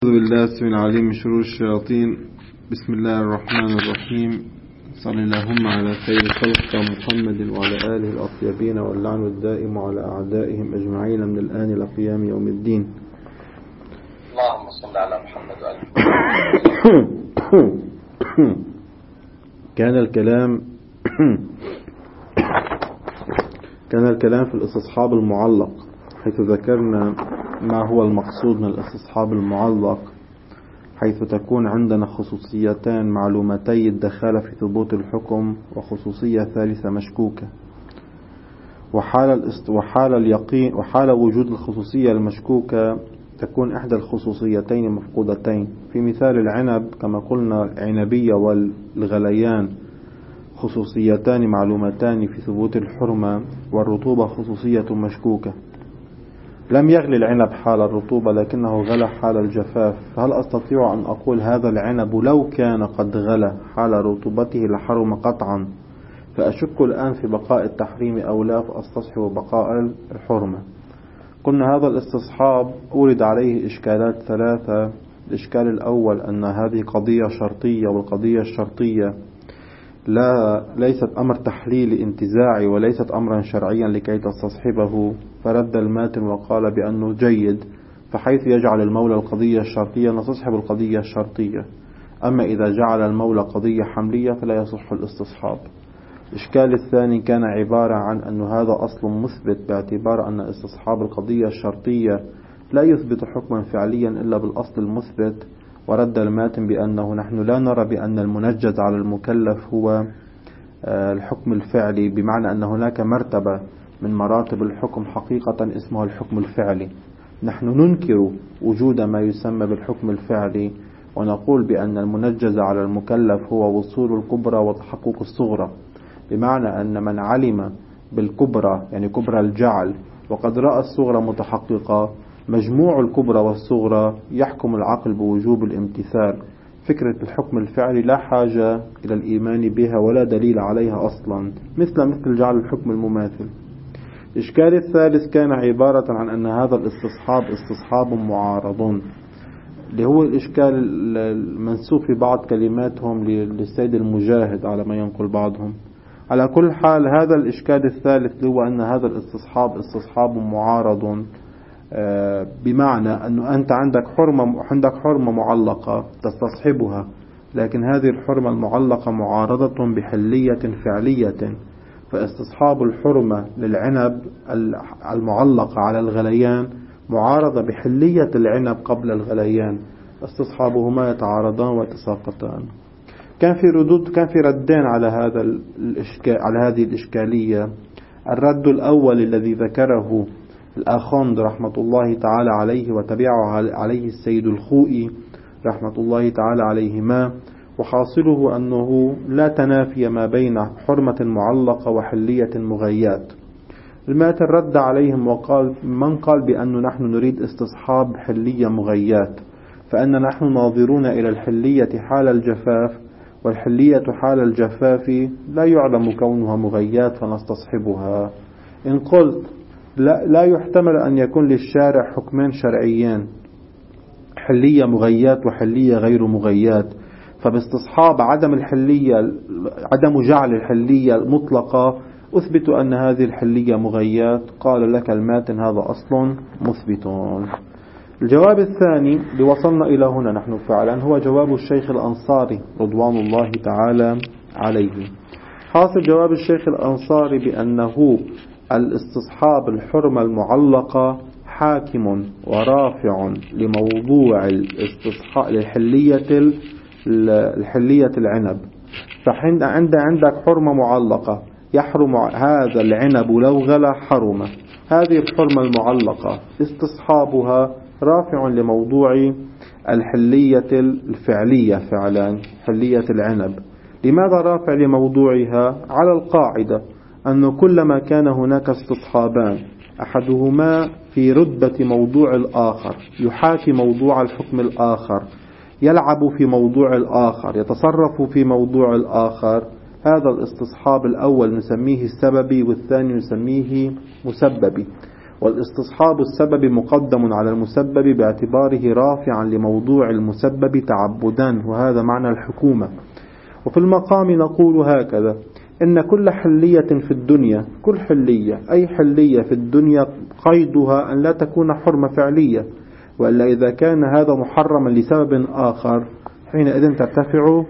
أعوذ بالله السميع العليم من شرور الشياطين. بسم الله الرحمن الرحيم. صل اللهم على خير خلق محمد وعلى آله الأطيبين، واللعن الدائم على أعدائهم أجمعين من الآن إلى قيام يوم الدين. اللهم صل على محمد وآله. كان الكلام في الاستصحاب المعلق، حيث ذكرنا ما هو المقصود من الاستصحاب المعلق، حيث تكون عندنا خصوصيتان معلومتي الدخالة في ثبوت الحكم، وخصوصية ثالثة مشكوكة. وحال وجود الخصوصية المشكوكة تكون إحدى الخصوصيتين مفقودتين. في مثال العنب كما قلنا العنبية والغليان خصوصيتان معلومتان في ثبوت الحرمة، والرطوبة خصوصية مشكوكة. لم يغلي العنب حال الرطوبة لكنه غلى حال الجفاف، فهل أستطيع أن أقول هذا العنب لو كان قد غلى حال رطوبته لحرم قطعا؟ فأشك الآن في بقاء التحريم أو لا، فأستصحب بقاء الحرمة. قلنا هذا الاستصحاب أورد عليه إشكالات ثلاثة. الإشكال الأول أن هذه قضية شرطية، والقضية الشرطية ليست أمر تحليلي انتزاعي، وليست أمرا شرعيا لكي تستصحبه. فرد الماتن وقال بأنه جيد، فحيث يجعل المولى القضية الشرطية نستصحب القضية الشرطية، أما إذا جعل المولى قضية حملية فلا يصح الاستصحاب. الإشكال الثاني كان عبارة عن أن هذا أصل مثبت، باعتبار أن استصحاب القضية الشرطية لا يثبت حكما فعليا إلا بالأصل المثبت. ورد الماتن بأنه نحن لا نرى بأن المنجز على المكلف هو الحكم الفعلي، بمعنى أن هناك مرتبة من مراتب الحكم حقيقة اسمها الحكم الفعلي. نحن ننكر وجود ما يسمى بالحكم الفعلي، ونقول بأن المنجز على المكلف هو وصول الكبرى وتحقق الصغرى، بمعنى أن من علم بالكبرى يعني كبرى الجعل وقد رأى الصغرى متحققة، مجموع الكبرى والصغرى يحكم العقل بوجوب الامتثال. فكرة الحكم الفعلي لا حاجة إلى الإيمان بها ولا دليل عليها أصلا، مثل جعل الحكم المماثل. الإشكال الثالث كان عبارة عن أن هذا الاستصحاب استصحاب معارض، اللي هو الإشكال المنسوب في بعض كلماتهم للسيد المجاهد على ما ينقل بعضهم. على كل حال هذا الإشكال الثالث هو أن هذا الاستصحاب استصحاب معارض، بمعنى أنه أنت عندك حرمة معلقة تستصحبها، لكن هذه الحرمة المعلقة معارضة بحلية فعلية، فاستصحاب الحرمة للعنب المعلقة على الغليان معارضة بحلية العنب قبل الغليان، استصحابهما يتعارضان ويتساقطان. كان في ردين على هذه الإشكالية. الرد الأول الذي ذكره الآخوند رحمة الله تعالى عليه، وتبعه عليه السيد الخوئي رحمة الله تعالى عليهما، وحاصله أنه لا تنافي ما بين حرمة معلقة وحلية مغيات. الماتن رد عليهم وقال: من قال بأن نحن نريد استصحاب حلية مغيات، فأن نحن ناظرون إلى الحلية حال الجفاف، والحلية حال الجفاف لا يعلم كونها مغيات فنستصحبها. إن قلت لا يحتمل أن يكون للشارع حكمين شرعيين، حلية مغيات وحلية غير مغيات، فباستصحاب عدم جعل الحلية المطلقة أثبت أن هذه الحلية مغيات. قال لك الماتن هذا أصل مثبت. الجواب الثاني اللي وصلنا إلى هنا نحن فعلا هو جواب الشيخ الأنصاري رضوان الله تعالى عليه. حاصل جواب الشيخ الأنصاري بأنه الاستصحاب الحرمة المعلقة حاكم ورافع لموضوع الحلية العنب. عندك حرمة معلقة يحرم هذا العنب لو غلى حرمة، هذه الحرمة المعلقة استصحابها رافع لموضوع الحلية الفعلية فعلا حلية العنب. لماذا رافع لموضوعها؟ على القاعدة أن كلما كان هناك استصحابان أحدهما في رتبة موضوع الآخر يحاكي موضوع الحكم الآخر، يلعب في موضوع الآخر، يتصرف في موضوع الآخر، هذا الاستصحاب الأول نسميه السببي والثاني نسميه مسببي. والاستصحاب السبب مقدم على المسبب باعتباره رافعا لموضوع المسبب تعبدا، وهذا معنى الحكومة. وفي المقام نقول هكذا: إن كل حلية في الدنيا، كل حلية أي حلية في الدنيا قيدها أن لا تكون حرمة فعلية، وإلا إذا كان هذا محرما لسبب آخر حينئذ ترتفع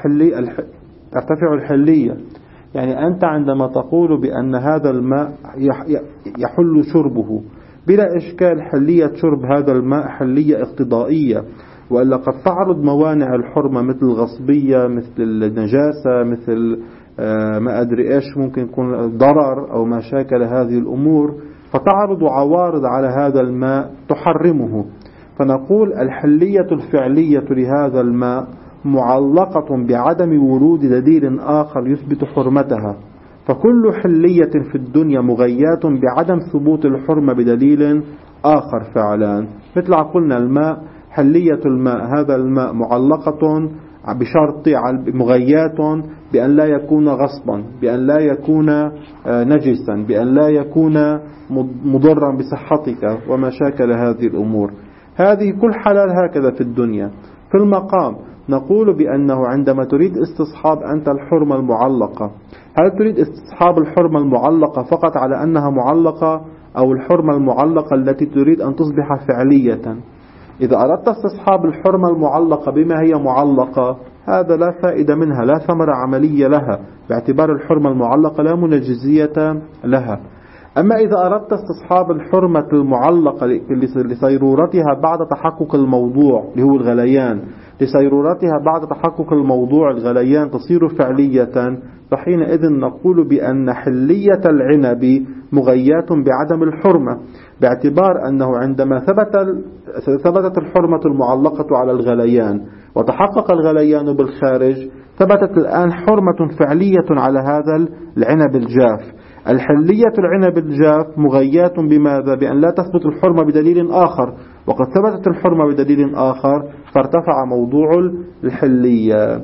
الحلية. يعني أنت عندما تقول بأن هذا الماء يحل شربه بلا إشكال، حلية شرب هذا الماء حلية اقتضائية، وإلا قد تعرض موانع الحرمة مثل الغصبية، مثل النجاسة، مثل ما أدري إيش، ممكن يكون ضرر أو ما شاكل هذه الأمور، فتعرض عوارض على هذا الماء تحرمه. فنقول الحلية الفعلية لهذا الماء معلقة بعدم ورود دليل آخر يثبت حرمتها، فكل حلية في الدنيا مغيات بعدم ثبوت الحرمة بدليل آخر فعلا. مثل قلنا الماء، حلية الماء، هذا الماء معلقة بشرط مغيات بأن لا يكون غصبا، بأن لا يكون نجسا، بأن لا يكون مضرا بصحتك وما شاكل هذه الأمور. هذه كل حلال هكذا في الدنيا. في المقام نقول بأنه عندما تريد استصحاب أنت الحرمة المعلقة، هل تريد استصحاب الحرمة المعلقة فقط على أنها معلقة، أو الحرمة المعلقة التي تريد أن تصبح فعلية؟ إذا أردت استصحاب الحرمة المعلقة بما هي معلقة، هذا لا فائدة منها، لا ثمرة عملية لها، باعتبار الحرمة المعلقة لا منجزية لها. أما إذا أردت استصحاب الحرمة المعلقة لصيرورتها بعد تحقق الموضوع اللي هو الغليان، لصيرورتها بعد تحقق الموضوع الغليان تصير فعلية، فحينئذ نقول بأن حلية العنب مغيات بعدم الحرمة، باعتبار أنه عندما ثبتت الحرمة المعلقة على الغليان وتحقق الغليان بالخارج، ثبتت الآن حرمة فعلية على هذا العنب الجاف. الحلية العنب الجاف مغيات بماذا؟ بأن لا تثبت الحرمة بدليل آخر، وقد ثبتت الحرمة بدليل آخر فارتفع موضوع الحلية،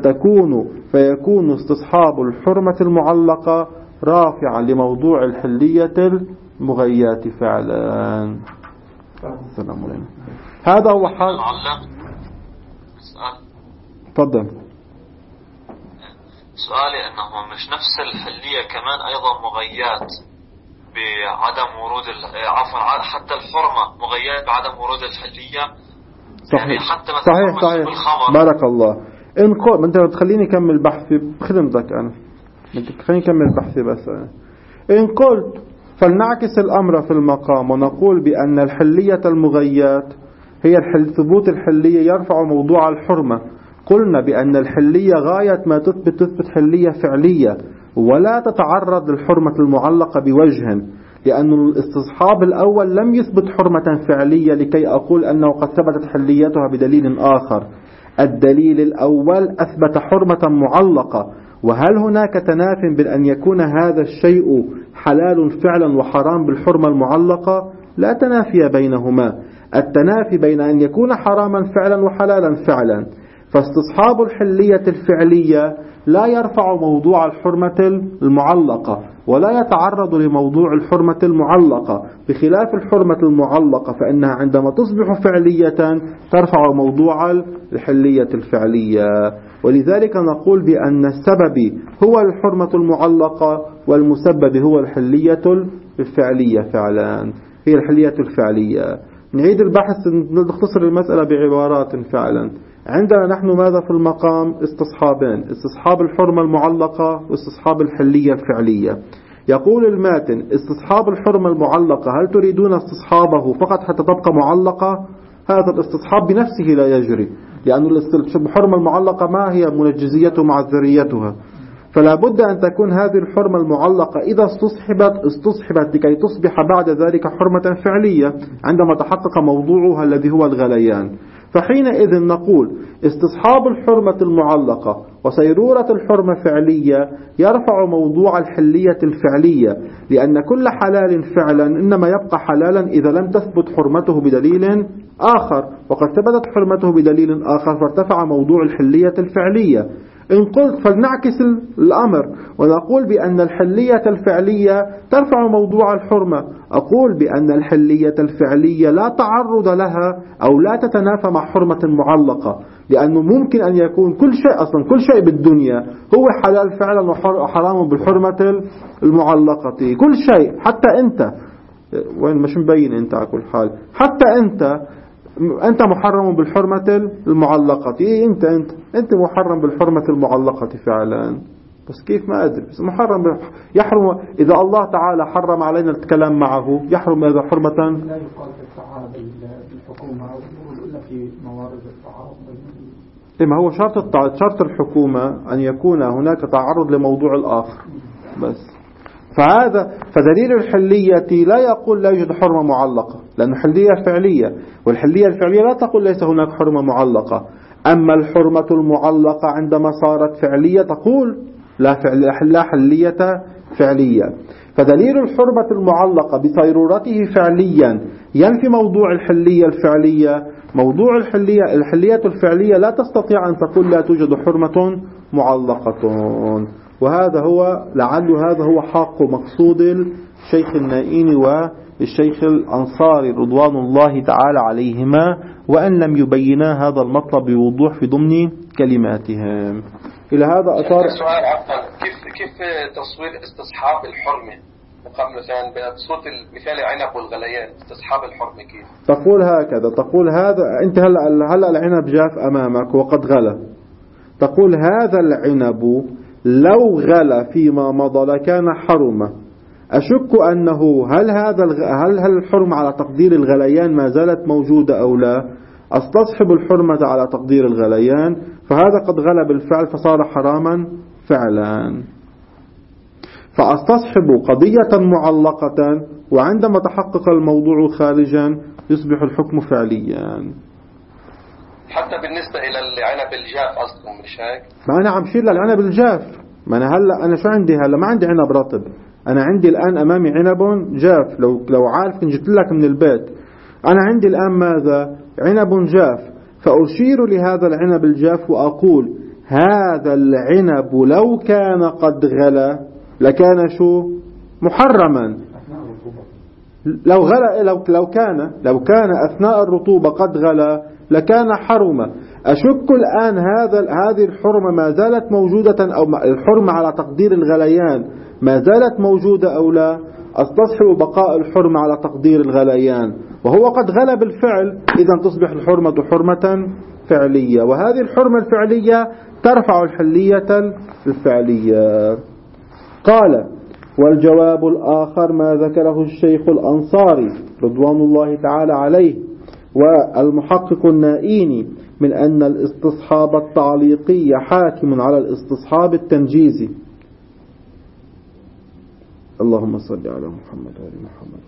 فيكون استصحاب الحرمة المعلقة رافعا لموضوع الحلية المغيات فعلا. السلام عليكم. هذا هو حال. تفضل. سؤالي أنه مش نفس الحلية كمان أيضا مغيات بعدم ورود حتى الحرمة مغيات بعدم ورود الحلية. صحيح. يعني حتى مثلا صحيح. بارك الله. إن قل أنت تخليني أكمل بحثي بخدمتك، أنا خليني أكمل بحثي بس. إن قلت فلنعكس الأمر في المقام ونقول بأن الحلية المغيات هي ثبوت الحلية يرفع موضوع الحرمة. قلنا بأن الحلية غاية ما تثبت حلية فعلية، ولا تتعرض للحرمة المعلقة بوجه، لأن الاستصحاب الأول لم يثبت حرمة فعلية لكي أقول أنه قد ثبتت حليتها بدليل آخر. الدليل الأول أثبت حرمة معلقة، وهل هناك تناف بين أن يكون هذا الشيء حلال فعلا وحرام بالحرمة المعلقة؟ لا تنافي بينهما، التنافي بين أن يكون حراما فعلا وحلالا فعلا. فاستصحاب الحلية الفعلية لا يرفع موضوع الحرمة المعلقة ولا يتعرض لموضوع الحرمة المعلقة، بخلاف الحرمة المعلقة فإنها عندما تصبح فعلية ترفع موضوع الحلية الفعلية. ولذلك نقول بأن السبب هو الحرمة المعلقة والمسبب هو الحلية الفعلية فعلا، هي الحلية الفعلية. نعيد البحث، نختصر المسألة بعبارات فعلا. عندنا نحن ماذا في المقام؟ استصحابين: استصحاب الحرمة المعلقة واستصحاب الحلية الفعلية. يقول الماتن: استصحاب الحرمة المعلقة هل تريدون استصحابه فقط حتى تبقى معلقة؟ هذا الاستصحاب بنفسه لا يجري، لأن الحرمة المعلقة ما هي منجزيته مع ذريتها، فلا بد أن تكون هذه الحرمة المعلقة إذا استصحبت لكي تصبح بعد ذلك حرمة فعلية عندما تحقق موضوعها الذي هو الغليان. فحينئذ نقول استصحاب الحرمة المعلقة وسيرورة الحرمة فعلية يرفع موضوع الحلية الفعلية، لأن كل حلال فعلا إنما يبقى حلالا إذا لم تثبت حرمته بدليل آخر، وقد ثبتت حرمته بدليل آخر فارتفع موضوع الحلية الفعلية. إن قلت فلنعكس الأمر ونقول بأن الحلية الفعلية ترفع موضوع الحرمة، أقول بأن الحلية الفعلية لا تعرض لها أو لا تتنافى مع حرمة معلقة، لأنه ممكن أن يكون كل شيء أصلا كل شيء بالدنيا هو حلال فعلا وحرام بالحرمة المعلقة، كل شيء حتى أنت وين مش مبين أنت على كل حال، حتى أنت محرم بالحرمة المعلقة. إيه أنت محرم بالحرمة المعلقة فعلا، بس كيف ما أدري، بس محرم يحرم إذا الله تعالى حرم علينا الكلام معه يحرم هذا حرمة. لا يقال في التعارض بالحكومة أو إلا في موارد التعارض. ما هو شرط الحكومة أن يكون هناك تعرض لموضوع الآخر بس. فدليل الحلية لا يقول لا يوجد حرمة معلقة، لأن حلية فعلية، والحلية الفعلية لا تقول ليس هناك حرمة معلقة. أما الحرمة المعلقة عندما صارت فعلية تقول لا حلية فعلية. فدليل الحرمة المعلقة بصيرورته فعليا ينفي موضوع الحلية الفعلية. موضوع الحلية الفعلية لا تستطيع أن تقول لا توجد حرمة معلقة. وهذا هو لعل هذا هو حق مقصود الشيخ النائين والشيخ الأنصاري رضوان الله تعالى عليهما، وأن لم يبينا هذا المطلب بوضوح في ضمن كلماتهم. إلى هذا أثار سؤال عفوا، كيف تصوير استصحاب الحرمة مقابل مثلا بصوت المثال العنب والغليان، استصحاب الحرمة كيف؟ تقول هكذا، تقول هذا أنت هلا العنب جاف أمامك وقد غلى، تقول هذا العنب لو غلى فيما مضى لكان حرمة. أشك أنه هل الحرمة على تقدير الغليان ما زالت موجودة أو لا؟ أستصحب الحرمة على تقدير الغليان، فهذا قد غلى بالفعل فصار حراما فعلا. فأستصحب قضية معلقة، وعندما تحقق الموضوع خارجا يصبح الحكم فعليا. حتى بالنسبة إلى العنب الجاف أصلا مش هيك؟ ما أنا عم شيل للعنب الجاف، ما أنا هلا أنا شو عندي هلا؟ ما عندي عنب رطب، أنا عندي الآن أمامي عنب جاف. لو عارف كنت جبت لك من البيت. أنا عندي الآن ماذا؟ عنب جاف. فأشير لهذا العنب الجاف وأقول هذا العنب لو كان قد غلى لكان شو؟ محرما. لو كان أثناء الرطوبة قد غلى لكان حرما. أشك الآن هذه الحرمة ما زالت موجودة، أو الحرمة على تقدير الغليان ما زالت موجودة أو لا؟ أستصحب بقاء الحرمة على تقدير الغليان، وهو قد غلى بالفعل، إذا تصبح الحرمة حرمة فعلية، وهذه الحرمة الفعلية ترفع الحلية الفعلية. قال: والجواب الآخر ما ذكره الشيخ الأنصاري رضوان الله تعالى عليه والمحقق النائيني من أن الاستصحاب التعليقي حاكم على الاستصحاب التنجيزي. اللهم صل على محمد وعلى محمد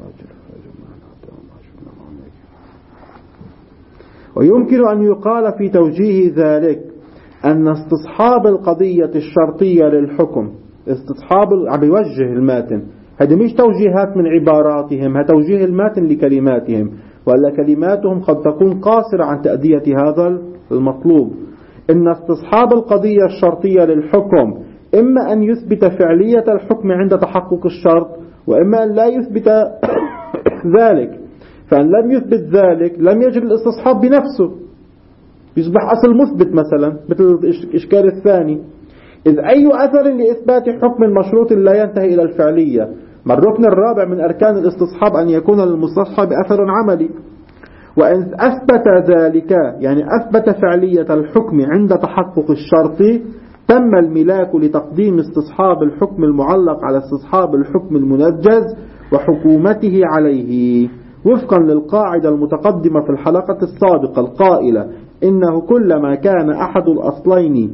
ويمكن أن يقال في توجيه ذلك أن استصحاب القضية الشرطية للحكم، عم يوجه الماتن، هذه مش توجيهات من عباراتهم، هذا توجيه الماتن لكلماتهم، ولا كلماتهم قد تكون قاصرة عن تأدية هذا المطلوب. إن استصحاب القضية الشرطية للحكم إما أن يثبت فعلية الحكم عند تحقق الشرط، وإما أن لا يثبت ذلك. فإن لم يثبت ذلك لم يجري الاستصحاب بنفسه، يصبح أصل مثبت مثلا، مثل الإشكال الثاني: إذ أي أثر لإثبات حكم مشروط لا ينتهي إلى الفعلية؟ ما الركن الرابع من أركان الاستصحاب أن يكون للمستصحب أثر عملي. وإن أثبت ذلك، يعني أثبت فعلية الحكم عند تحقق الشرط، تم الملاك لتقديم استصحاب الحكم المعلق على استصحاب الحكم المنجز وحكومته عليه، وفقا للقاعدة المتقدمة في الحلقة السابقة القائلة: إنه كلما كان أحد الأصلين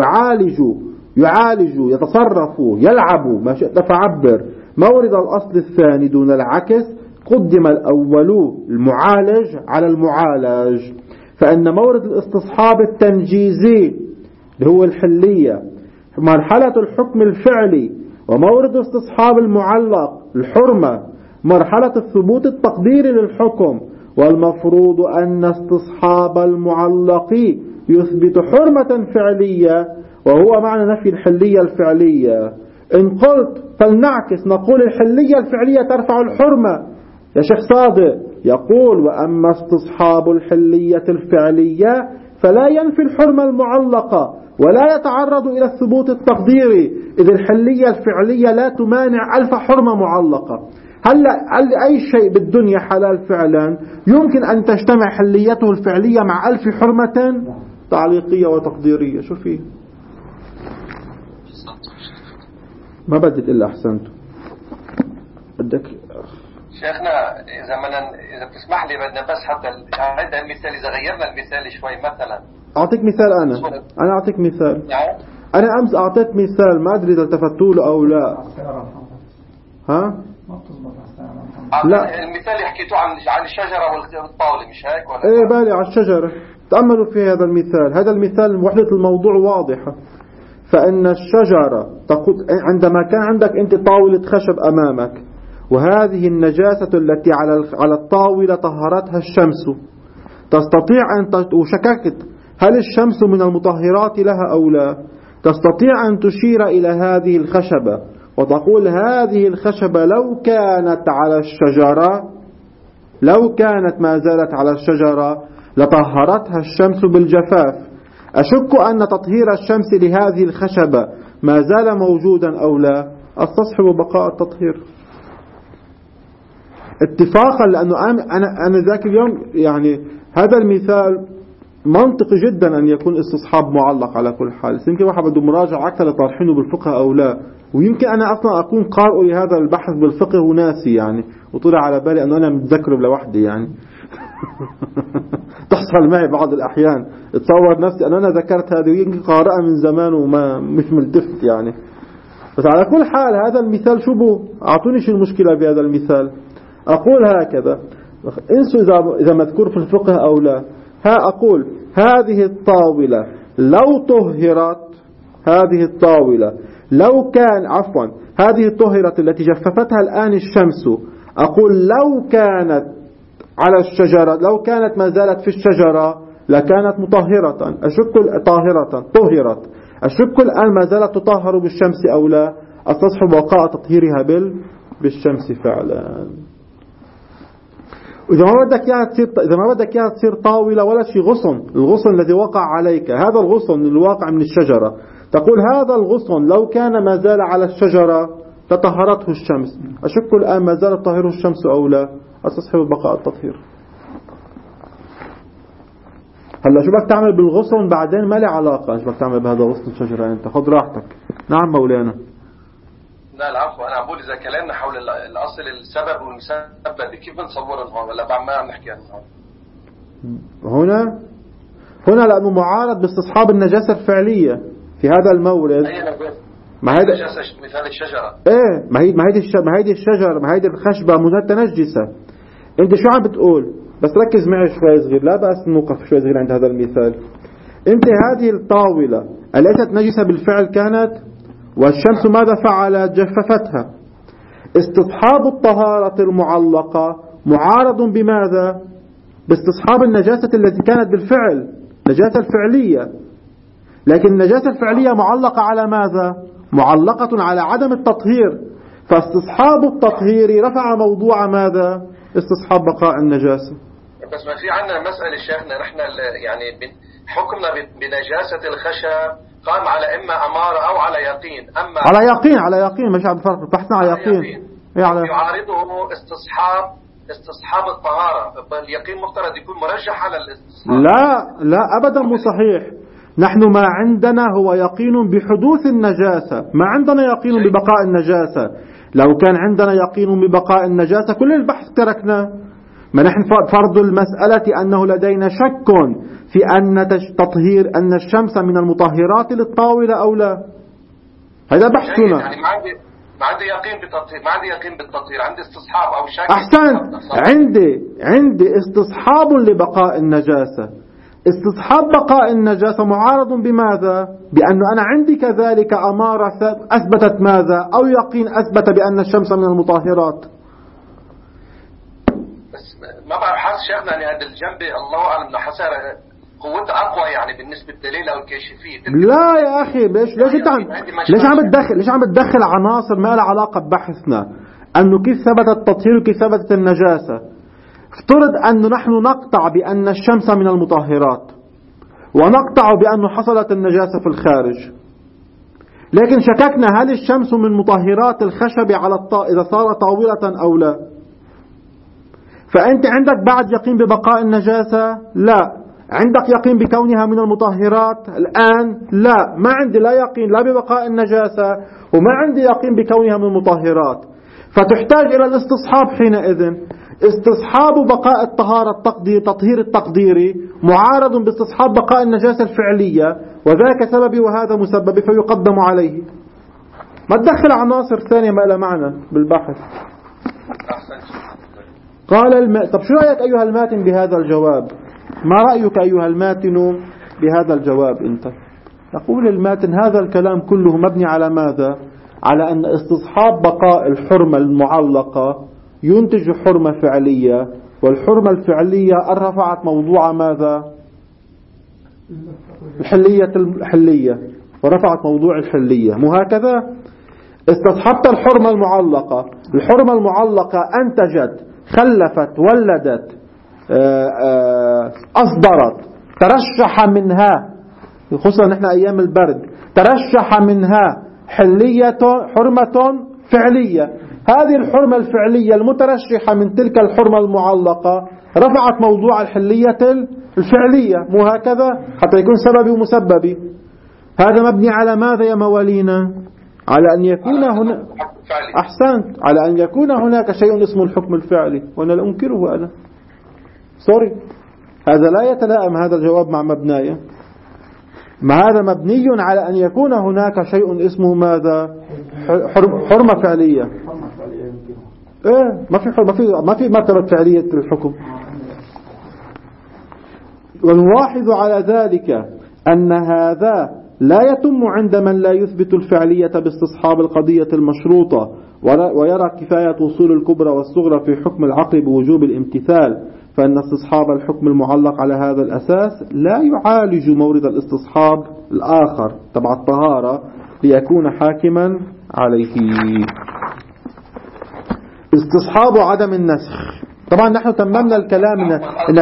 يعالج يتصرف يلعب ما شئت فعبر مورد الأصل الثاني دون العكس، قدم الأول المعالج على المعالج. فإن مورد الاستصحاب التنجيزي اللي هو الحلية مرحلة الحكم الفعلي، ومورد استصحاب المعلق الحرمة مرحلة الثبوت التقديري للحكم. والمفروض أن استصحاب المعلق يثبت حرمة فعلية، وهو معنى نفي الحلية الفعلية. إن قلت فلنعكس نقول الحلية الفعلية ترفع الحرمة يا شيخ صادق. يقول وأما استصحاب الحلية الفعلية فلا ينفي الحرمة المعلقة ولا يتعرض إلى الثبوت التقديري، إذ الحلية الفعلية لا تمانع ألف حرمة معلقة. هل أي شيء بالدنيا حلال فعلا يمكن أن تجتمع حليته الفعلية مع ألف حرمة تعليقية وتقديرية؟ شو فيه؟ ما بدك إلا أحسنت. بدك شيخنا إذا بتسمح لي بدنا بس حتى هذا المثال إذا غيرنا المثال شوي مثلا. أعطيك مثال. أنا أعطيك مثال. أنا أمس أعطيت مثال ما أدري إذا التفتوا له أو لا. ها؟ لا المثال اللي حكيته عن الشجرة والطاولة مش هيك ولا؟ إيه بالي على الشجرة. تأملوا في هذا المثال. هذا المثال وحدة الموضوع واضحة. فإن الشجرة عندما كان عندك أنت طاولة خشب أمامك وهذه النجاسة التي على الطاولة طهرتها الشمس، تستطيع أن وشككت هل الشمس من المطهرات لها أو لا، تستطيع أن تشير إلى هذه الخشبة وتقول هذه الخشبة لو كانت على الشجرة، لو كانت ما زالت على الشجرة لطهرتها الشمس بالجفاف. أشك أن تطهير الشمس لهذه الخشبة ما زال موجودا أو لا، استصحب بقاء التطهير اتفاقا، لأنه أنا ذاك اليوم يعني هذا المثال منطقي جدا أن يكون استصحاب معلق على كل حال. يمكن واحد بده مراجعة أكثر لطرحينه بالفقه أو لا، ويمكن أنا أصلا أكون قارئ لهذا البحث بالفقه وناسي يعني، وطلع على بالي أنه أنا متذكره لوحدي يعني تحصل معي بعض الأحيان، اتصور نفسي أن أنا ذكرت هذه يمكن قارئة من زمان وما مش ملتفت يعني. بس على كل حال هذا المثال شو بو؟ أعطوني شو المشكلة بهذا المثال. أقول هكذا، انسوا إذا مذكور في الفقه أو لا. أقول هذه الطاولة لو طهرت، هذه الطاولة لو كان هذه الطهرة التي جففتها الآن الشمس، أقول لو كانت على الشجرة، لو كانت ما زالت في الشجرة لكانت مطهرة. أشك طهرت، أشك الآن ما زالت تطهر بالشمس أو لا، استصحب بقاء تطهيرها بالشمس فعلا. إذا ما بدك إياها تصير طاولة ولا شيء، الغصن الذي وقع عليك، هذا الغصن الواقع من الشجرة، تقول هذا الغصن لو كان ما زال على الشجرة لطهرته الشمس. أشك الآن ما زالت تطهره الشمس أو لا، استصحب بقاء التطهير. هلا شو بدك تعمل بالغصن بعدين ما له علاقة، شو بدك تعمل بهذا غصن الشجرة أنت، خذ راحتك. نعم مولانا. لا العفو، أنا أقول إذا كلامنا حول الأصل السبب والمسبب كيف بنصورهم هون ولا بعد ما عم نحكي عنهم هنا لأنه معارض باستصحاب النجاسة الفعلية في هذا المورد. ما هيدا مثال الشجرة. إيه ما هيدي الشجرة، ما هيدي الخشبة متنجسة. أنت شو عم بتقول؟ بس ركز معي شوي صغير، لا بأس نوقف شوي صغير عند هذا المثال. أنت هذه الطاولة أليست نجسة بالفعل كانت؟ والشمس ماذا فعلت؟ جففتها. استصحاب الطهارة المعلقة معارض بماذا؟ باستصحاب النجاسة التي كانت بالفعل، نجاسة الفعلية. لكن النجاسة الفعلية معلقة على ماذا؟ معلقة على عدم التطهير، فاستصحاب التطهير رفع موضوع ماذا؟ استصحاب بقاء النجاسة. بس ما في عندنا مسألة شيخنا، نحن يعني حكمنا بنجاسة الخشب قام على إما أمارة أو على يقين. أما على يقين مش عم فرق، بحثنا على يقين. يعارضه استصحاب الطهارة، اليقين مفترض يكون مرجح على الاستصحاب. لا أبدا مو صحيح. نحن ما عندنا هو يقين بحدوث النجاسة، ما عندنا يقين ببقاء النجاسة. لو كان عندنا يقين ببقاء النجاسة كل البحث تركناه. ما نحن فرض المسألة أنه لدينا شك في أن تطهير أن الشمس من المطهرات للطاولة أو لا. هذا بحثنا. يعني ما عندي يقين بالتطهير، ما عندي يقين بالتطهير، عندي استصحاب أو شك. أحسن، عندي استصحاب لبقاء النجاسة. استصحاب بقاء النجاسة معارض بماذا؟ بأنه أنا عندي كذلك أمارة أثبتت ماذا؟ أو يقين أثبت بأن الشمس من المطهرات. بس ما بعرف حاسس شيخنا أن هذا الجنب الله أعلم حسر قوتها أقوى يعني بالنسبة للدليل أو الكاشفية. لا يا أخي ليش عم بتدخل عناصر ما لها علاقة ببحثنا؟ أنه كيف ثبت التطهير وكيف ثبتت النجاسة. افترض أنه نحن نقطع بأن الشمس من المطهرات، ونقطع بأنه حصلت النجاسة في الخارج، لكن شككنا هل الشمس من مطهرات الخشب على إذا صار طاولة أو لا. فأنت عندك بعد يقين ببقاء النجاسة؟ لا. عندك يقين بكونها من المطهرات الآن؟ لا. ما عندي لا يقين لا ببقاء النجاسة وما عندي يقين بكونها من المطهرات. فتحتاج إلى الاستصحاب حينئذ. استصحاب بقاء الطهارة التطهير التقديري معارض باستصحاب بقاء النجاسة الفعلية، وذاك سببي وهذا مسببي فيقدم عليه. ما تدخل عناصر ثانية ما لها معنى بالبحث. قال طب شو رأيك أيها الماتن بهذا الجواب؟ ما رأيك أيها الماتن بهذا الجواب أنت؟ يقول الماتن هذا الكلام كله مبني على ماذا؟ على أن استصحاب بقاء الحرمة المعلقة ينتج حرمة فعلية، والحرمة الفعلية رفعت موضوع ماذا؟ الحلية، ورفعت موضوع الحلية. مو هكذا؟ استصحبت الحرمة المعلقة، الحرمة المعلقة أنتجت، خلفت، ولدت، أصدرت، ترشح منها، خصوصا نحن أيام البرد، ترشح منها حرمة فعلية. هذه الحرمة الفعلية المترشحة من تلك الحرمة المعلقة رفعت موضوع الحلية الفعلية. مو هكذا؟ حتى يكون سببي ومسببي. هذا مبني على ماذا يا موالينا؟ على أن يكون هنا أحسنت، على أن يكون هناك شيء اسمه الحكم الفعلي، وأنا لا أنكره. أنا سوري، هذا لا يتلائم هذا الجواب مع مبنايا. ما هذا مبني على أن يكون هناك شيء اسمه ماذا؟ حرمة فعلية. ما في مرتبة فعلية الحكم. ونلاحظ على ذلك أن هذا لا يتم عند من لا يثبت الفعلية باستصحاب القضية المشروطة، ويرى كفاية وصول الكبرى والصغرى في حكم العقل بوجوب الامتثال، فإن استصحاب الحكم المعلق على هذا الأساس لا يعالج مورد الاستصحاب الآخر تبع الطهارة ليكون حاكما عليه. استصحاب عدم النسخ. طبعا نحن تممنا الكلام.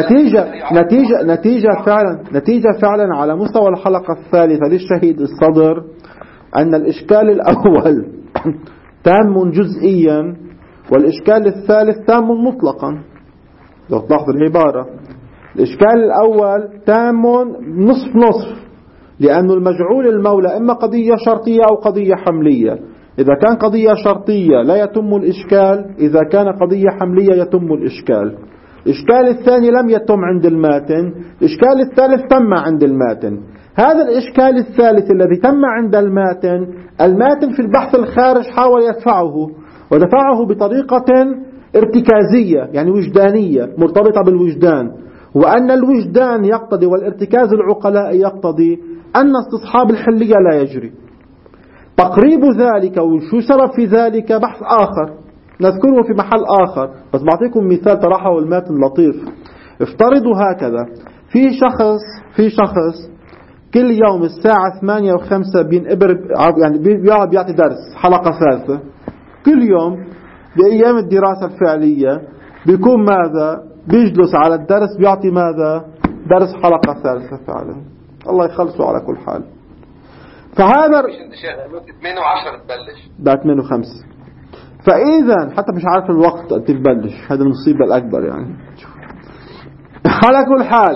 نتيجة فعلا على مستوى الحلقة الثالثة للشهيد الصدر أن الإشكال الأول تام جزئيا، والإشكال الثالث تام مطلقا. لو تلاحظ العبارة، الإشكال الأول تام نصف، لأن المجعول المولى إما قضية شرطية أو قضية حملية. إذا كان قضية شرطية لا يتم الإشكال، إذا كان قضية حملية يتم الإشكال. الإشكال الثاني لم يتم عند الماتن، الإشكال الثالث تم عند الماتن. هذا الإشكال الثالث الذي تم عند الماتن في البحث الخارج حاول يدفعه، ودفعه بطريقة ارتكازية يعني وجدانية مرتبطة بالوجدان، وأن الوجدان يقتضي والارتكاز العقلاء يقتضي أن استصحاب الحلية لا يجري. تقريب ذلك وشو سبب في ذلك بحث آخر نذكره في محل آخر، بس بعطيكم مثال طرحه الماتن لطيف. افترضوا هكذا، في شخص كل يوم الساعة 8:05 بينقبر، يعني بيعطي درس حلقة ثالثة كل يوم بأيام الدراسة الفعلية. بيكون ماذا؟ بيجلس على الدرس بيعطي ماذا؟ درس حلقة ثالثة فعلا. الله يخلصه على كل حال. فهذا 8:10 تبلش، ده 8:05. فإذا حتى مش عارف الوقت تبلش، هذا المصيبة الأكبر يعني. على كل حال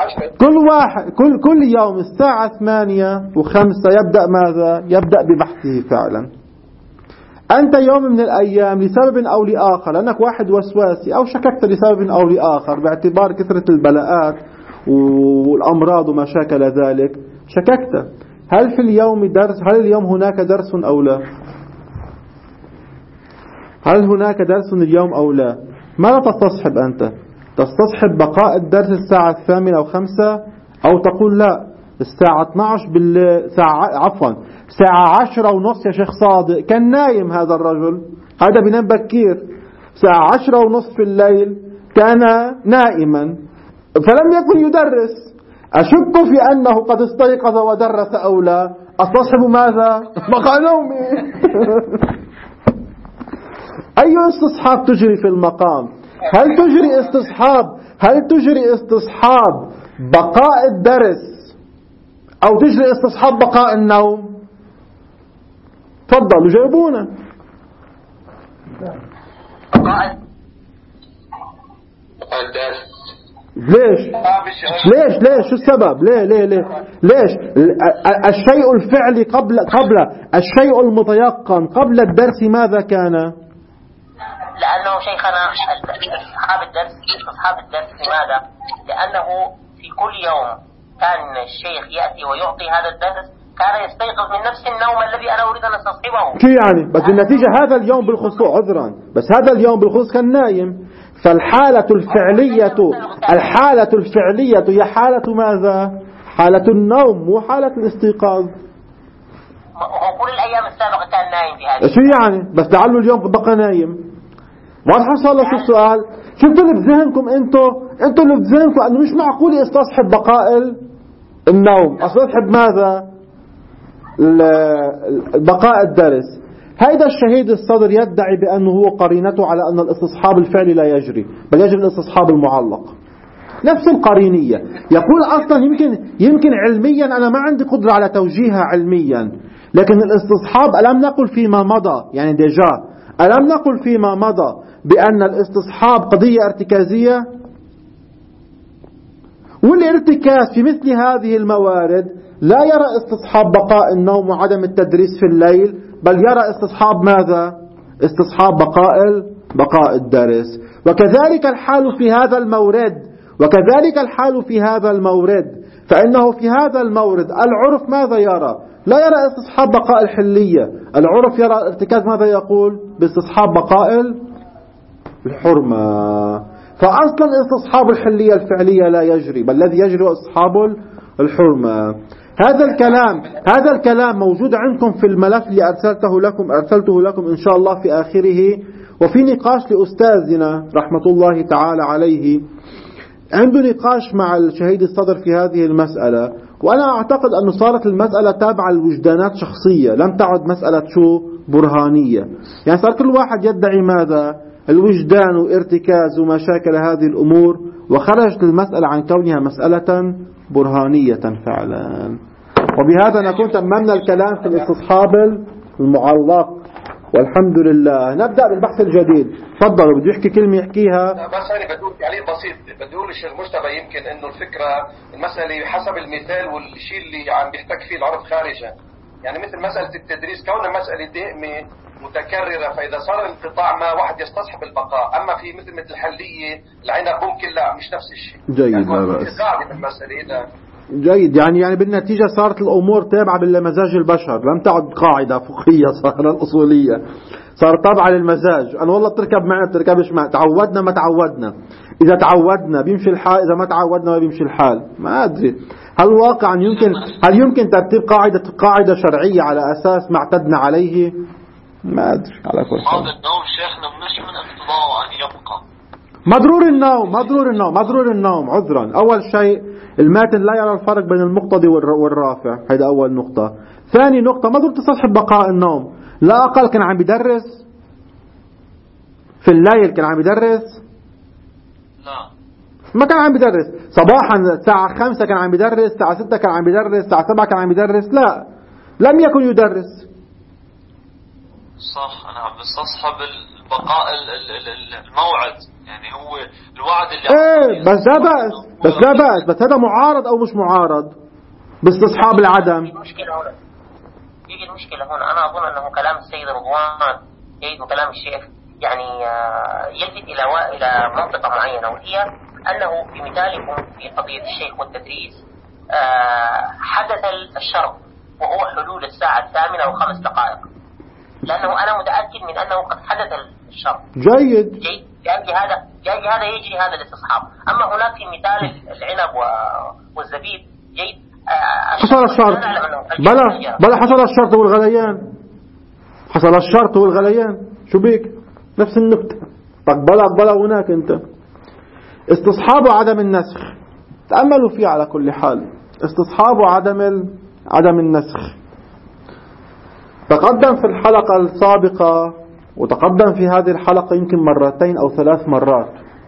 كل يوم الساعة 8:05 يبدأ ماذا؟ يبدأ ببحثه فعلا. أنت يوم من الأيام لسبب أو لآخر، لأنك واحد وسواسي أو شككت لسبب أو لآخر باعتبار كثرة البلاءات والأمراض وما شاكل ذلك، شككت هل في اليوم درس؟ هل اليوم هناك درس أو لا؟ هل هناك درس اليوم أو لا؟ ماذا تستصحب أنت؟ تستصحب بقاء الدرس الساعة 8 أو 5، أو تقول لا الساعة 12 الساعة 10:30 يا شيخ صادق كان نايم هذا الرجل، هذا بينام بكير، الساعة 10:30 في الليل كان نائما فلم يكن يدرس. أشك في أنه قد استيقظ ودرس أو لا، أستصحب ماذا؟ بقاء نومي. أي استصحاب تجري في المقام؟ هل تجري استصحاب بقاء الدرس أو تجري استصحاب بقاء النوم؟ تفضلوا جاوبونا. ليش شو السبب؟ ليش الشيء الفعلي قبل الشيء المتيقن قبل الدرس ماذا كان؟ لأنه شيخنا استصحاب الدرس لماذا؟ لأنه في كل يوم كان الشيخ يأتي ويعطي هذا الدرس، كان يستيقظ من نفس النوم الذي أنا أريد أن استصحبه. شو يعني؟ بس النتيجة هذا اليوم بالخصوص عذرا، بس هذا اليوم بالخصوص كان نايم، فالحالة الفعلية هي حالة ماذا؟ حالة النوم مو حالة الاستيقاظ. هو كل الأيام السابقة كان نايم في هذه. شو يعني؟ بس لعله اليوم بقى نايم. واضح إن شاء الله. شو السؤال؟ شفتوا اللي بذهنكم انتوا اللي بذهنكم انه مش معقول استصحب بقاء النوم، استصحب ماذا؟ بقاء الدرس. هيدا الشهيد الصدر يدعي بأنه هو قرينته على أن الاستصحاب الفعلي لا يجري، بل يجري الاستصحاب المعلق، نفس القرينية. يقول أصلا يمكن علميا أنا ما عندي قدرة على توجيهها علميا، لكن الاستصحاب ألم نقل فيما مضى، يعني ديجا ألم نقل فيما مضى بأن الاستصحاب قضية ارتكازية؟ والارتكاز في مثل هذه الموارد لا يرى استصحاب بقاء النوم وعدم التدريس في الليل، بل يرى استصحاب ماذا؟ استصحاب بقاء الدرس. وكذلك الحال في هذا المورد، فإنه في هذا المورد العرف ماذا يرى؟ لا يرى استصحاب بقاء الحلية، العرف يرى الارتكاز ماذا يقول؟ باستصحاب بقاء الحرمة. فأصلا استصحاب الحلية الفعلية لا يجري، بل الذي يجري استصحاب الحرمة. هذا الكلام موجود عندكم في الملف اللي أرسلته لكم إن شاء الله في آخره. وفي نقاش لأستاذنا رحمة الله تعالى عليه، عنده نقاش مع الشهيد الصدر في هذه المسألة، وأنا أعتقد أنه صارت المسألة تابعة لوجدانات شخصية، لم تعد مسألة برهانية. يعني صار كل واحد يدعي ماذا؟ الوجدان وارتكاز ومشاكل هذه الأمور، وخرجت المسألة عن كونها مسألة برهانية فعلا. وبهذا نكون تممنا الكلام في الاستصحاب المعلق، والحمد لله. نبدأ بالبحث الجديد. تفضلوا. بده يحكي كلمة يحكيها. بس أنا بدي تعليق بسيط. بدي أقول للشيخ مجتبى يمكن إنه الفكرة المسألة حسب المثال والشيء اللي عم بيحتك فيه العرف خارجا. يعني مثل مسألة التدريس كونها مسألة دائمة متكررة، فإذا صار انقطاع ما واحد يستصحب البقاء. أما في مثل الحلية العنب ممكن لا، مش نفس الشيء. جيد. لا بأس. جيد. يعني بالنتيجة صارت الأمور تابعة لمزاج البشر، لم تعد قاعدة فقهية، صار الأصولية، صار تابعة للمزاج. أنا والله بتركب معنا بتركبش معنا، تعودنا ما تعودنا، إذا تعودنا بيمشي الحال، إذا ما تعودنا ما بيمشي الحال. ما أدري هل واقعا هل يمكن ترتيب قاعدة شرعية على أساس ما اعتدنا عليه؟ ما أدري. على كل حال هذا النوم شيخنا مش من اقتضاء أن يبقى مضرور النوم عذرا. أول شيء الماتن لا يرى الفرق بين المقتضي والرافع، هذا أول نقطة. ثاني نقطة مضرور تصحب بقاء النوم. لا أقل كان عم بيدرس في الليل، كان عم بيدرس؟ لا، ما كان عم بيدرس. صباحا الساعة 5 كان عم بيدرس، الساعة 6 كان عم بيدرس، الساعة 7 كان عم بيدرس؟ لا، لم يكن يدرس. صح. أنا عم بستصحب البقاء الموعد، يعني هو الوعد اللي بس لا بأس. بس هذا معارض أو مش معارض باستصحاب العدم؟ يجي المشكلة هنا. أنا أظن أنه كلام السيد رضوان جيد، وكلام الشيخ يعني يلفت إلى منطقة معينة، وهي أنه بمثالكم في قضية الشيخ والتدريس حدث الشرط، وهو حلول الساعة 8 أو 5 دقائق، لأنه أنا متأكد من أنه قد حدث الشرط. جيد. جاي هذا يجري هذا الاستصحاب. أما هناك في مثال العنب والزبيب جيد حصل الشرط. بلا حصل الشرط والغليان. حصل الشرط والغليان. شو بيك؟ نفس النكتة. أقبل هناك أنت. استصحاب عدم النسخ تأملوا فيه على كل حال. استصحاب عدم النسخ. تقدم في الحلقة السابقة وتقدم في هذه الحلقة يمكن مرتين أو 3 مرات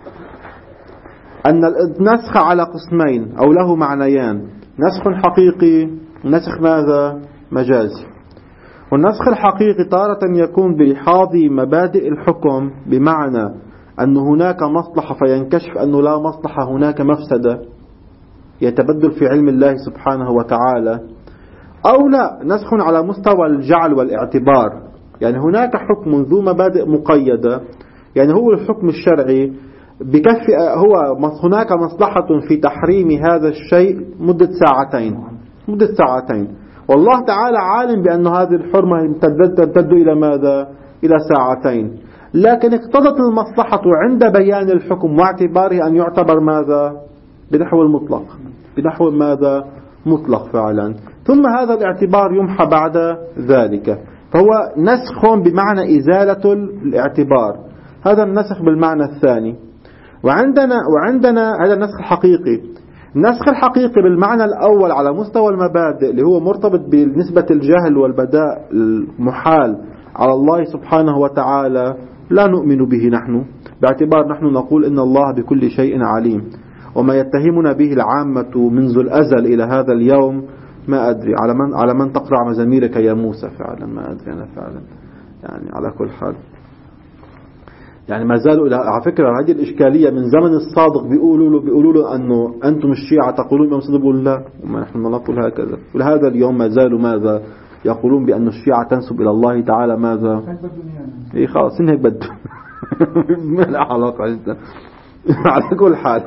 أن النسخ على قسمين أو له معنيان: نسخ حقيقي ونسخ ماذا؟ مجازي. والنسخ الحقيقي تارة يكون بلحاظ مبادئ الحكم، بمعنى أن هناك مصلحة فينكشف أنه لا مصلحة، هناك مفسدة يتبدل في علم الله سبحانه وتعالى. أو لا، نسخ على مستوى الجعل والاعتبار، يعني هناك حكم ذو مبادئ مقيدة، يعني هو الحكم الشرعي بكفي، هو هناك مصلحة في تحريم هذا الشيء مدة ساعتين، والله تعالى عالم بأن هذه الحرمة تمتد إلى ماذا؟ إلى 2 ساعات، لكن اقتضت المصلحة عند بيان الحكم واعتباره أن يعتبر ماذا؟ بنحو المطلق، بنحو ماذا؟ مطلق فعلا، ثم هذا الاعتبار يمحى بعد ذلك، فهو نسخ بمعنى إزالة الاعتبار. هذا النسخ بالمعنى الثاني. وعندنا هذا النسخ الحقيقي. النسخ الحقيقي بالمعنى الأول على مستوى المبادئ اللي هو مرتبط بنسبة الجهل والبداء المحال على الله سبحانه وتعالى، لا نؤمن به نحن، باعتبار نحن نقول إن الله بكل شيء عليم، وما يتهمنا به العامة منذ الأزل إلى هذا اليوم ما أدري على من تقرأ مزاميرك يا موسى، فعلا ما أدري أنا فعلا، يعني على كل حال يعني ما زالوا على فكرة هذه الإشكالية من زمن الصادق بيقولوا له أنه أنتم الشيعة تقولون بأن صدق، بيقول لا، وما نحن ما نقول هكذا. ولهذا اليوم ما زالوا ماذا يقولون؟ بأن الشيعة تنسب إلى الله تعالى ماذا؟ إيه خلاص إن هيك بده ما له علاقة على كل حال.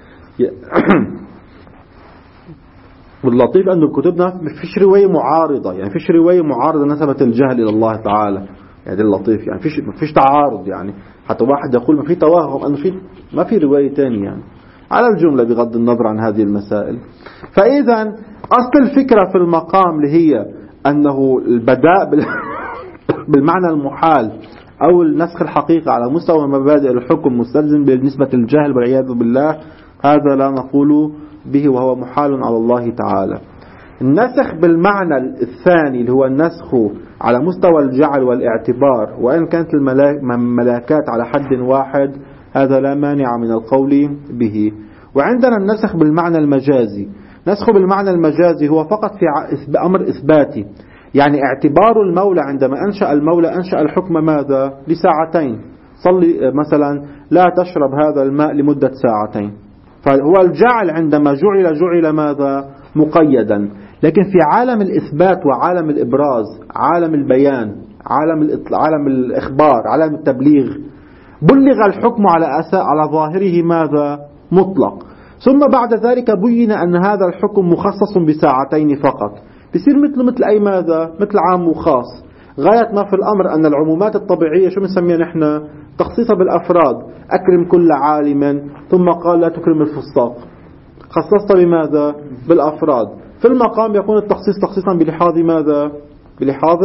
واللطيف أنه كتبنا فيش رواية معارضة، يعني فيش رواية معارضة نسبت الجهل إلى الله تعالى، يعني اللطيف يعني فيش تعارض، يعني حتى واحد يقول ما في توهم أنه ما في رواية تانية، يعني على الجملة بغض النظر عن هذه المسائل. فإذا أصل الفكرة في المقام اللي هي أنه البداء بالمعنى المحال أو النسخ الحقيقي على مستوى مبادئ الحكم مستلزم بالنسبة للجهل والعياذ بالله، هذا لا نقول به وهو محال على الله تعالى. النسخ بالمعنى الثاني اللي هو النسخ على مستوى الجعل والاعتبار، وإن كانت الملاكات على حد واحد، هذا لا مانع من القول به. وعندنا النسخ بالمعنى المجازي. نسخ بالمعنى المجازي هو فقط في أمر إثباتي، يعني اعتبار المولى عندما أنشأ المولى أنشأ الحكم ماذا؟ ل2 صلي مثلا لا تشرب هذا الماء لمدة 2 فهو الجعل عندما جعل ماذا؟ مقيدا. لكن في عالم الإثبات وعالم الإبراز، عالم البيان، عالم الإخبار، عالم التبليغ، بلغ الحكم على ظاهره ماذا؟ مطلق. ثم بعد ذلك بين أن هذا الحكم مخصص ب2 فقط، بيصير مثل أي ماذا؟ مثل عام وخاص. غاية ما في الأمر أن العمومات الطبيعية شو بنسميها نحن؟ تخصيصها بالأفراد. أكرم كل عالم، ثم قال لا تكرم الفساق، خصصت بماذا؟ بالأفراد. في المقام يكون التخصيص تخصيصا بلحاظ ماذا؟ بلحاظ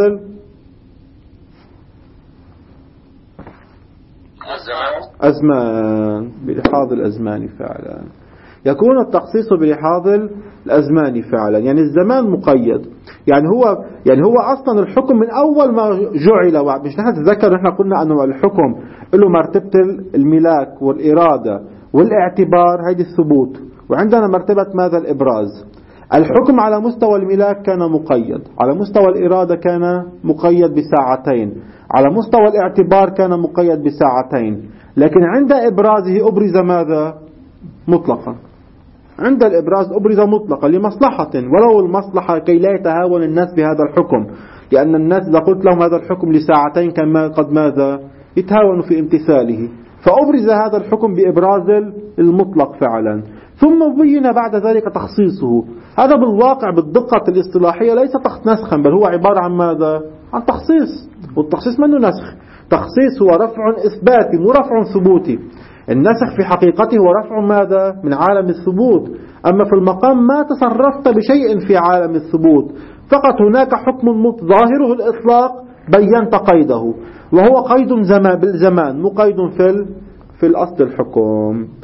الأزمان، بلحاظ الأزمان فعلا. يكون التخصيص بلحاظ الأزمان فعلا، يعني الزمان مقيد، يعني هو أصلا الحكم من أول ما جعل. مش نحن تذكر نحن قلنا أنه الحكم له مرتبة الملاك والإرادة والاعتبار، هذه الثبوت، وعندنا مرتبة ماذا؟ الإبراز. الحكم على مستوى الملاك كان مقيد، على مستوى الإرادة كان مقيد ب2 على مستوى الاعتبار كان مقيد ب2 لكن عند إبرازه أبرز ماذا؟ مطلقا. عند الإبراز أبرز مطلقا لمصلحة، ولو المصلحة كي لا يتهاون الناس بهذا الحكم، لأن الناس إذا قلت لهم هذا الحكم ل2 كان قد ماذا؟ يتهاونوا في امتثاله، فأبرز هذا الحكم بإبراز المطلق فعلا. ثم بين بعد ذلك تخصيصه. هذا بالواقع بالدقة الاصطلاحية ليس نسخا، بل هو عبارة عن ماذا؟ عن تخصيص. والتخصيص منه نسخ. تخصيص هو رفع إثباتي ورفع ثبوتي. النسخ في حقيقته هو رفع ماذا؟ من عالم الثبوت. أما في المقام ما تصرفت بشيء في عالم الثبوت، فقط هناك حكم ظاهره الإطلاق بينت قيده، وهو قيد بالزمان، مقيد في الأصل الحكم.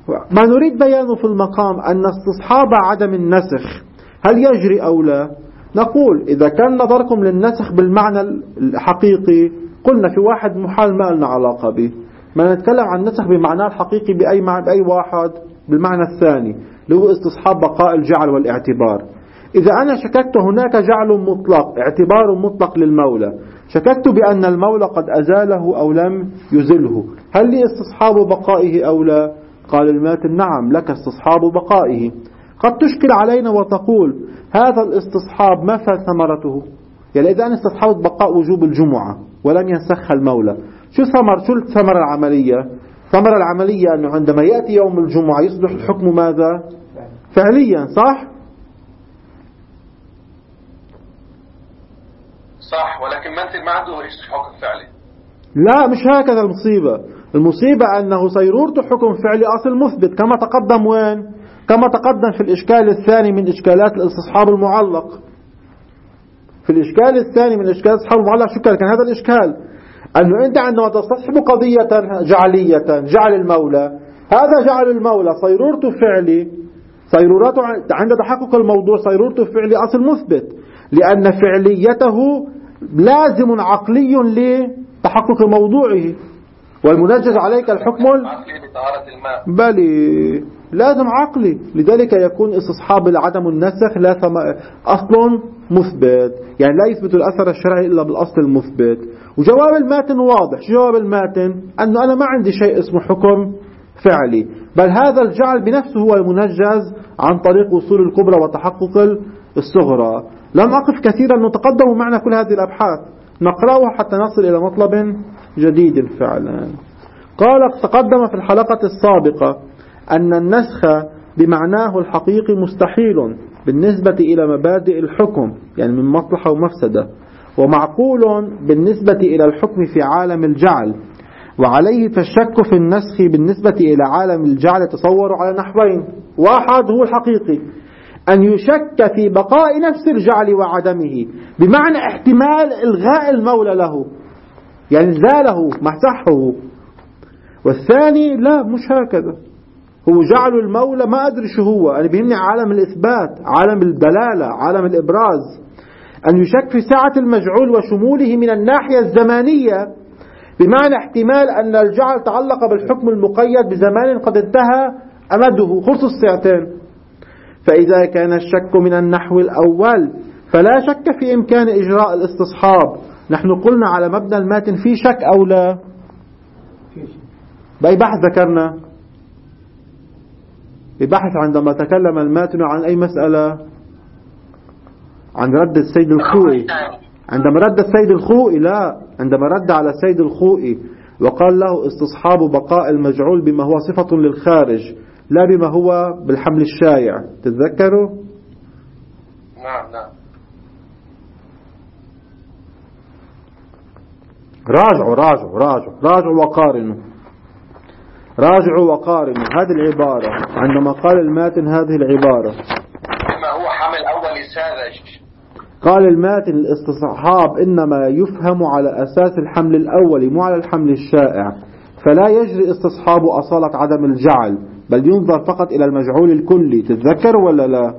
ما نريد بيانه في المقام أن استصحاب عدم النسخ هل يجري أو لا؟ نقول إذا كان نظركم للنسخ بالمعنى الحقيقي قلنا في واحد محال ما لنا علاقة به، ما نتكلم عن النسخ بمعناه الحقيقي بأي واحد بالمعنى الثاني اللي هو استصحاب بقاء الجعل والاعتبار. إذا أنا شككت هناك جعل مطلق اعتبار مطلق للمولى، شككت بأن المولى قد أزاله أو لم يزله، هل لي استصحاب بقائه أو لا؟ قال الماتن نعم لك استصحاب بقائه. قد تشكل علينا وتقول هذا الاستصحاب ما ثمرته؟ يعني إذا أنا استصحبت بقاء وجوب الجمعة ولم ينسخ المولى، شو الثمرة العملية؟ الثمرة العملية أنه عندما يأتي يوم الجمعة يصبح الحكم ماذا؟ فعليا، صح؟ صح، ولكن ما عنده حكم فعلي. لا، مش هكذا المصيبة. المصيبة أنه سيرورته حكم فعلي أصل مثبت كما تقدم وين؟ كما تقدم في الإشكال الثاني من إشكالات الاستصحاب المعلق. في الإشكال الثاني من إشكالات الاستصحاب المعلق شو كان هذا الإشكال؟ أنه أنت عندما تستصحب قضية جعلية جعل المولى، هذا جعل المولى صيرورته فعلي، صيرورته عند تحقق الموضوع صيرورته فعلي أصل مثبت، لأن فعليته لازم عقلي لتحقق موضوعه، والمنجز عليك الحكم بل لازم عقلي، لذلك يكون استصحاب عدم النسخ لا أصل مثبت، يعني لا يثبت الأثر الشرعي إلا بالأصل المثبت. وجواب الماتن واضح. شو جواب الماتن؟ أنه أنا ما عندي شيء اسمه حكم فعلي، بل هذا الجعل بنفسه هو المنجز عن طريق وصول الكبرى وتحقق الصغرى. لم أقف كثيرا نتقدم معنا كل هذه الأبحاث، نقرأها حتى نصل إلى مطلب جديد فعلا. قال تقدم في الحلقة السابقة أن النسخ بمعناه الحقيقي مستحيل بالنسبة إلى مبادئ الحكم، يعني من مصلحة ومفسدة، ومعقول بالنسبة إلى الحكم في عالم الجعل، وعليه فالشك في النسخ بالنسبة إلى عالم الجعل تصور على نحوين. واحد هو الحقيقي، أن يشك في بقاء نفس الجعل وعدمه بمعنى احتمال إلغاء المولى له، يعني زاله مسحه. والثاني لا، مش هكذا، هو جعل المولى ما أدري شو هو، أنا بيهمني عالم الإثبات، عالم الدلالة، عالم الإبراز. أن يشك في سعة المجعول وشموله من الناحية الزمانية بمعنى احتمال أن الجعل تعلق بالحكم المقيد بزمان قد انتهى أمده، خلص الساعتين. فإذا كان الشك من النحو الأول فلا شك في إمكان إجراء الاستصحاب. نحن قلنا على مبنى الماتن في شك أو لا؟ بأي بحث ذكرنا؟ ببحث عندما تكلم الماتن عن أي مسألة؟ عن رد السيد الخوئي. عندما رد السيد الخوئي، لا، عندما رد على السيد الخوئي وقال له استصحاب بقاء المجعول بما هو صفة للخارج لا بما هو بالحمل الشائع، تتذكروا؟ نعم نعم. راجعوا وقارنوا. راجعوا وقارنوا هذه العبارة عندما قال الماتن هذه العبارة بما هو حمل أول ساذج. قال الماتن الاستصحاب إنما يفهم على أساس الحمل الأول مو على الحمل الشائع، فلا يجري استصحاب أصالة عدم الجعل، بل ينظر فقط إلى المجعول الكلي. تتذكر ولا لا؟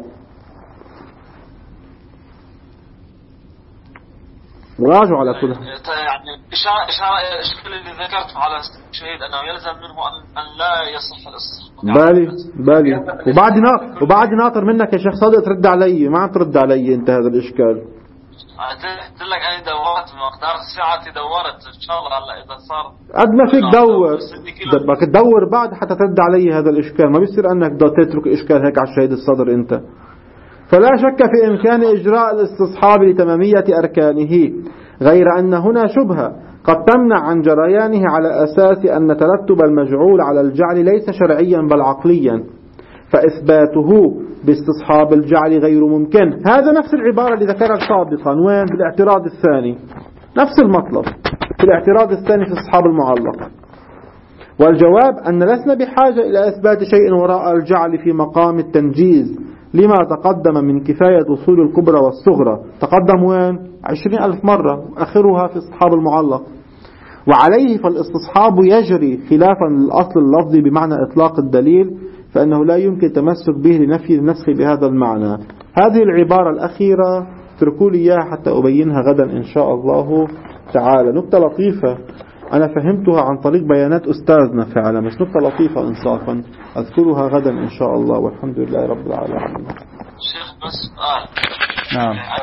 راجعوا على كل يعني إشارة الشكل اللي ذكرته على شهيد أنه يلزم منه أن لا يصح الاستصحاب. بالي وبعد ناطر منك يا شيخ صادق ترد علي، ما عم ترد علي أنت هذا الإشكال. قلت لك أنا دورت مقدار ساعتي، دورت إن شاء الله هلا إذا صار قد ما فيك بدك تدور بعد حتى ترد علي هذا الإشكال، ما بيصير أنك تترك إشكال هيك على الشهيد الصدر أنت. فلا شك في إمكان إجراء الاستصحاب لتمامية أركانه، غير أن هنا شبهة قد تمنع عن جريانه على أساس أن ترتب المجعول على الجعل ليس شرعيا بل عقليا، فإثباته باستصحاب الجعل غير ممكن. هذا نفس العبارة اللي ذكرها سابقا وين؟ في الاعتراض الثاني، نفس المطلب في الاعتراض الثاني في استصحاب المعلق. والجواب أن لسنا بحاجة إلى إثبات شيء وراء الجعل في مقام التنجيز، لما تقدم من كفاية وصول الكبرى والصغرى. تقدم وين؟ 20,000 مرة، آخرها في استصحاب المعلق. وعليه فالاستصحاب يجري خلافا للأصل اللفظي بمعنى إطلاق الدليل، فإنه لا يمكن تمسك به لنفي النسخ بهذا المعنى. هذه العبارة الأخيرة اتركوا لي إياها حتى أبينها غدا إن شاء الله تعالى. نكتة لطيفة أنا فهمتها عن طريق بيانات أستاذنا فعلا، بس نكتة لطيفة إنصافا أذكرها غدا إن شاء الله، والحمد لله رب العالمين. شيخ بس سؤال. نعم.